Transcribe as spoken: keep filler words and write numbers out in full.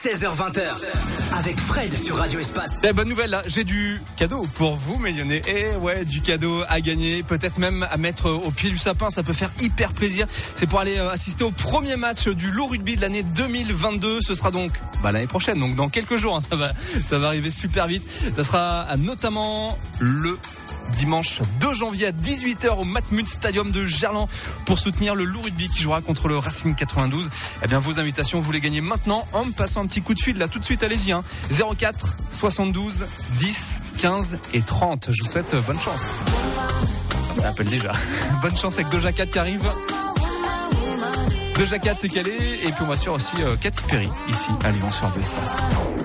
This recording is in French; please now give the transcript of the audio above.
seize heures vingt avec Fred sur Radio Espace. Eh, bonne nouvelle, là, j'ai du cadeau pour vous, mes Lyonnais. Et ouais, du cadeau à gagner, peut-être même à mettre au pied du sapin, ça peut faire hyper plaisir. C'est pour aller assister au premier match du Loup Rugby de l'année deux mille vingt-deux. Ce sera donc bah, l'année prochaine, donc dans quelques jours, hein, ça va, ça va arriver super vite. Ça sera notamment le dimanche deux janvier à dix-huit heures au Matmut Stadium de Gerland pour soutenir le Loup Rugby qui jouera contre le Racing quatre-vingt-douze. Eh bien, vos invitations, vous les gagnez maintenant en me passant un petit coup de fil là tout de suite. Allez-y, hein. zéro quatre soixante-douze dix quinze et trente. Je vous souhaite bonne chance. Ça appelle déjà. Bonne chance avec Doja Cat qui arrive. Doja Cat, c'est calé. Et puis on va suivre aussi euh, Katy Perry ici à Lyon sur Radio Espace.